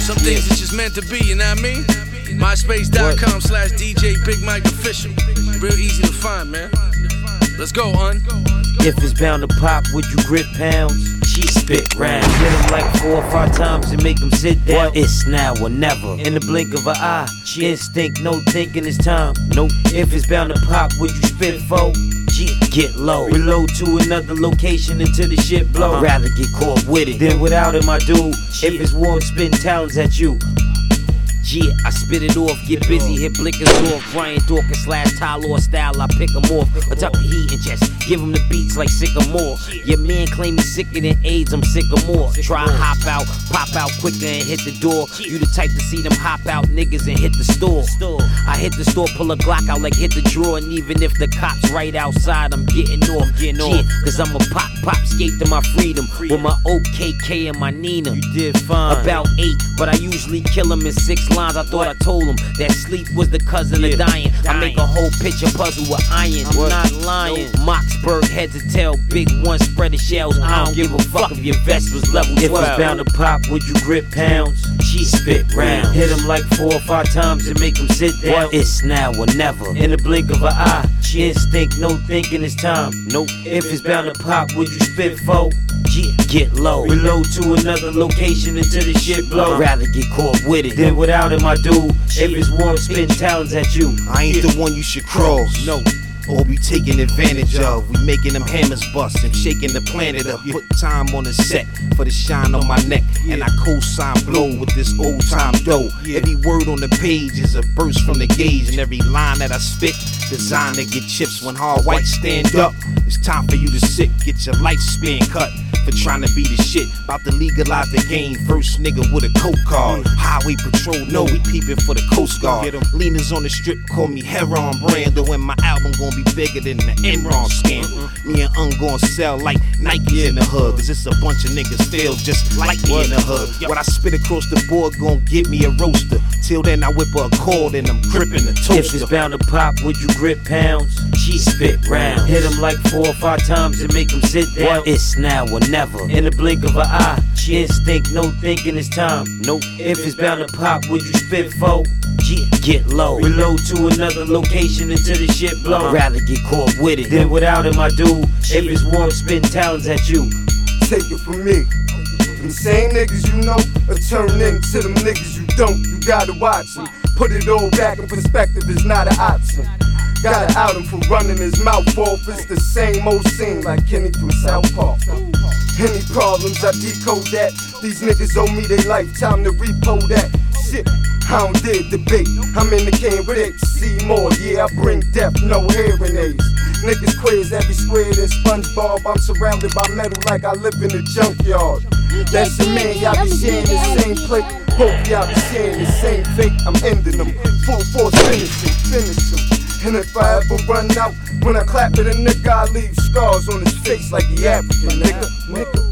Some things it's just meant to be, you know what I mean? MySpace.com/DJ Big Mike Official. Real easy to find, man. Let's go, If it's bound to pop, would you grip pounds? She spit round. Hit him like 4 or 5 times and make him sit down. It's now or never. In the blink of an eye. Instinct, no thinking it's time. Nope. If it's bound to pop, would you spit foe? Get low. Reload to another location until the shit blow. Rather get caught with it than without it, my dude. If it's warm, spitting talents at you. I spit it off, get busy, hit blinkers off. Brian Dawkins / Tyler style, I pick them off. Attack the heat and just give them the beats like Sycamore. Your man claim he's sicker than AIDS, I'm sick of more. Try hop out, pop out quicker and hit the door. You the type to see them hop out niggas and hit the store. I hit the store, pull a Glock out like hit the drawer. And even if the cops right outside, I'm getting off. Cause I'm a pop, skate to my freedom. With my OKK and my Nina. You did fine. About 8, but I usually kill him in 6 lines. I thought I told him that sleep was the cousin of dying. I make a whole picture puzzle with iron. I'm not lying. Moxburg head to tail, big one spread the shells. I don't give a fuck if your vest was level 12. If it's bound to pop, would you grip pounds? She spit round. Hit him like 4 or 5 times and make him sit down. It's now or never. In the blink of an eye. Instinct, no thinking it's time. Nope. If it's bound to pop, would you spit foe? Get low. Reload to another location until the shit blow. I'd rather get caught with it than without it, my dude. If it's warm, spitting talents at you. I ain't the one you should cross. No. Or be taken advantage of. We making them hammers bust and shaking the planet up. Put time on the set for the shine on my neck. And I co-sign blow with this old time dough. Every word on the page is a burst from the gauge. And every line that I spit, designed to get chips. When hard whites stand up, it's time for you to sit. Get your lifespan cut for trying to be the shit. About to legalize the game. First nigga with a coke card. Highway patrol, no, we peeping for the Coast Guard. Leaners on the strip call me Heron Brando. And my album gon' be bigger than the Enron scandal. Me and gon' sell like Nike in the hood. Cause it's a bunch of niggas still just like me in the hood. What I spit across the board gon' get me a roaster. Till then I whip a cord and I'm gripping the toaster. If it's bound to pop, would you grip pounds? She spit round. Hit him like 4 or 5 times and make him sit down. It's now or never. In the blink of an eye. Instinct, no thinking it's time. Nope. If it's bound to pop, would you spit foe? Get low. Reload to another location until the shit blow. I'd rather get caught with it than without it, my dude. If it's warm, spitting talents at you. Take it from me. Them same niggas you know are turn into them niggas you don't. You gotta watch them. Put it all back in perspective, it's not an option. Gotta out him for running his mouth off. It's the same old scene like Kenny from South Park. Any problems, I decode that. These niggas owe me their lifetime to repo that. Shit, I don't dig debate. I'm in the can with HC more. Yeah, I bring death, no hearing aids. Niggas quiz every square than SpongeBob. I'm surrounded by metal like I live in a junkyard. That's the man, y'all be sharing the same plate. Hope y'all be sharing the same fate. I'm ending them. Full force finish them. And if I ever run out, when I clap at a nigga, I leave scars on his face like he African, nigga.